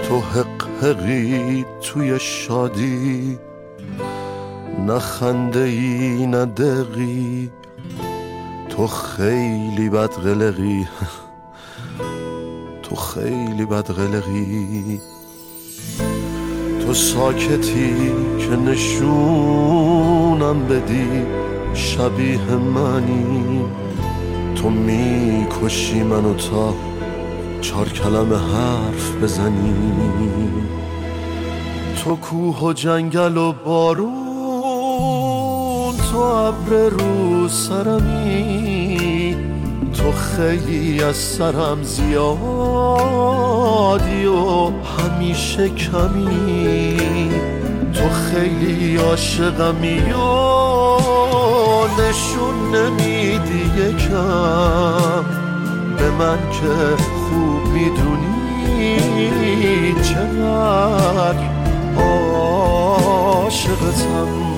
تو حقی توی شادی، نه خنده ای نه دقی، تو خیلی بدقلقی تو خیلی بدقلقی. تو ساکتی که نشونم بدی شبیه منی، تو میکشی منو تا 4 کلمه حرف بزنی. تو کوه و جنگل و بارون، تو ابر رو سرمی، تو خیلی از سرم زیادی و همیشه کمی، تو خیلی عاشقمی و نشون نمیدی یکم به من که خوب میدونی چقدر عاشقتم.